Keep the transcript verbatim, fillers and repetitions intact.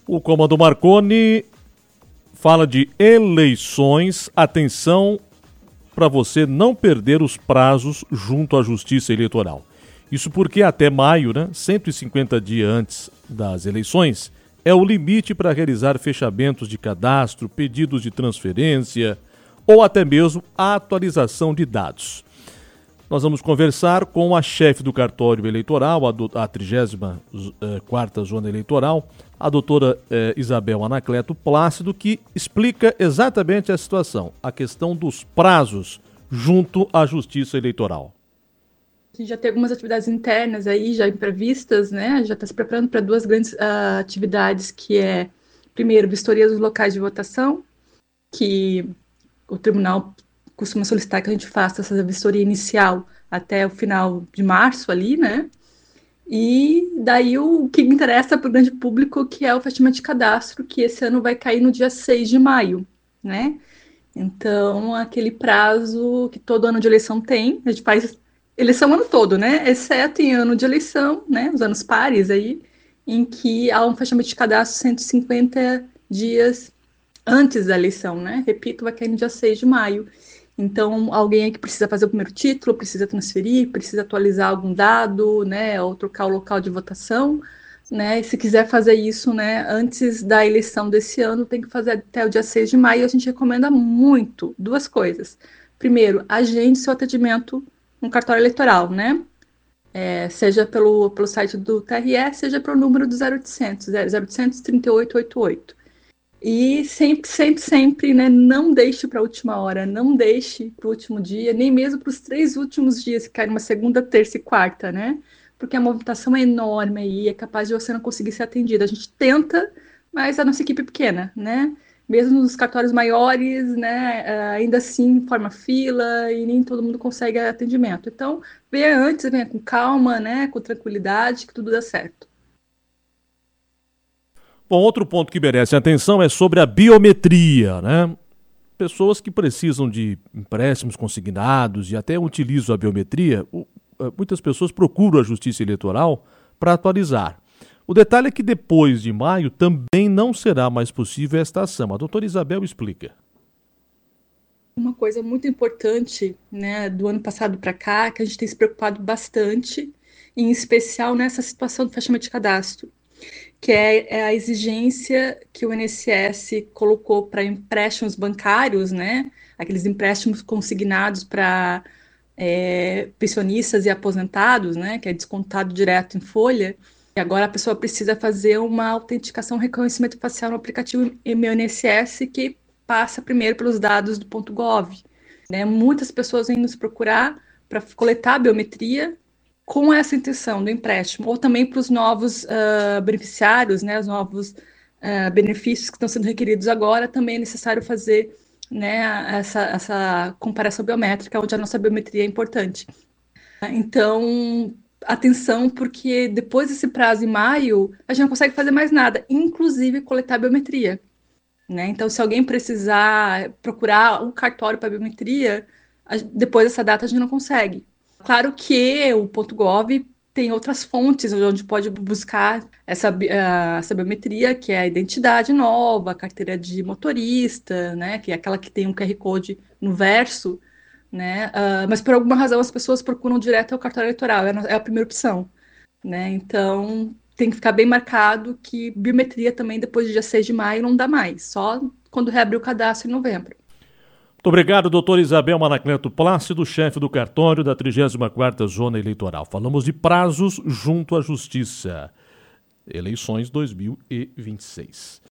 O Comando Marconi fala de eleições. Atenção para você não perder os prazos junto à Justiça Eleitoral. Isso porque até maio, né, cento e cinquenta dias antes das eleições, é o limite para realizar fechamentos de cadastro, pedidos de transferência ou até mesmo a atualização de dados. Nós vamos conversar com a chefe do cartório eleitoral, a, do, a trigésima quarta Zona Eleitoral, a doutora eh, Isabel Anacleto Plácido, que explica exatamente a situação, a questão dos prazos junto à Justiça Eleitoral. A gente já tem algumas atividades internas aí já previstas, né? Já está se preparando para duas grandes uh, atividades, que é, primeiro, vistoria dos locais de votação, que o tribunal costuma solicitar que a gente faça essa vistoria inicial até o final de março ali, né? E daí o que interessa para o grande público, que é o fechamento de cadastro, que esse ano vai cair no dia seis de maio, né? Então, aquele prazo que todo ano de eleição tem, a gente faz eleição o ano todo, né? Exceto em ano de eleição, né? Os anos pares aí, em que há um fechamento de cadastro cento e cinquenta dias antes da eleição, né? Repito, vai cair no dia seis de maio. Então, alguém aí que precisa fazer o primeiro título, precisa transferir, precisa atualizar algum dado, né? Ou trocar o local de votação, né? E se quiser fazer isso, né, antes da eleição desse ano, tem que fazer até o dia seis de maio. A gente recomenda muito duas coisas. Primeiro, agende seu atendimento no cartório eleitoral, né? É, seja pelo, pelo site do T R E, seja pelo número do zero oitocentos, zero oitocentos, trinta e oito oitenta e oito. E sempre, sempre, sempre, né, não deixe para a última hora, não deixe para o último dia, nem mesmo para os três últimos dias, que caem uma segunda, terça e quarta, né? Porque a movimentação é enorme aí, é capaz de você não conseguir ser atendida. A gente tenta, mas a nossa equipe é pequena, né? Mesmo nos cartórios maiores, né, ainda assim forma fila e nem todo mundo consegue atendimento. Então, venha antes, venha com calma, né, com tranquilidade, que tudo dá certo. Bom, outro ponto que merece atenção é sobre a biometria, né? Pessoas que precisam de empréstimos consignados e até utilizam a biometria, muitas pessoas procuram a Justiça Eleitoral para atualizar. O detalhe é que depois de maio também não será mais possível esta ação. A doutora Isabel explica. Uma coisa muito importante, né, do ano passado para cá, que a gente tem se preocupado bastante, em especial nessa situação do fechamento de cadastro, que é, é a exigência que o I N S S colocou para empréstimos bancários, né, aqueles empréstimos consignados para é, pensionistas e aposentados, né, que é descontado direto em folha. E agora a pessoa precisa fazer uma autenticação, reconhecimento facial no aplicativo Meu I N S S, que passa primeiro pelos dados do ponto gov. Né? Muitas pessoas vêm nos procurar para coletar a biometria com essa intenção do empréstimo, ou também para os novos uh, beneficiários, né, os novos uh, benefícios que estão sendo requeridos agora, também é necessário fazer, né, essa, essa comparação biométrica, onde a nossa biometria é importante. Então, atenção, porque depois desse prazo em maio, a gente não consegue fazer mais nada, inclusive coletar biometria. Né? Então, se alguém precisar procurar um cartório para biometria, depois dessa data a gente não consegue. Claro que o ponto gov tem outras fontes onde pode buscar essa, uh, essa biometria, que é a identidade nova, a carteira de motorista, né? Que é aquela que tem um Q R Code no verso, né? Uh, mas por alguma razão as pessoas procuram direto ao cartório eleitoral, é a primeira opção. Né? Então, tem que ficar bem marcado que biometria também, depois do dia seis de maio, não dá mais, só quando reabrir o cadastro em novembro. Muito obrigado, doutora Isabel Anacleto Plácido, chefe do cartório da trigésima quarta Zona Eleitoral. Falamos de prazos junto à Justiça. Eleições dois mil e vinte e seis.